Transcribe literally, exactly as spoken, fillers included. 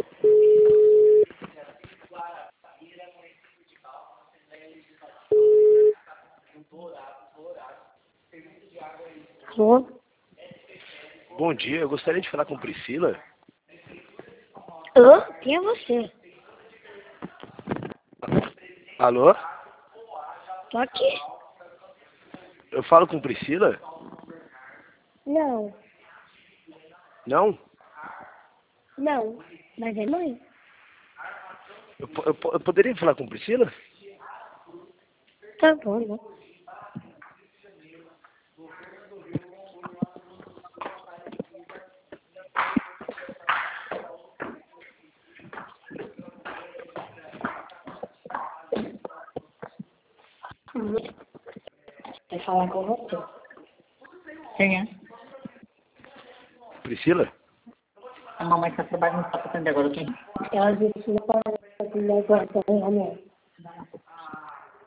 Alô? Bom dia, eu gostaria de falar com Priscila. Alô? Quem é você? Alô? Tô aqui. Eu falo com Priscila? Não, Não? não. Mas é mãe? Eu, po- eu, po- eu poderia falar com Priscila? Tá bom, né? Vai falar com você. Quem é? Priscila? A mamãe está trabalhando, não está atender agora. Quem? Ela disse que não pode fazer agora, tá vendo, amor?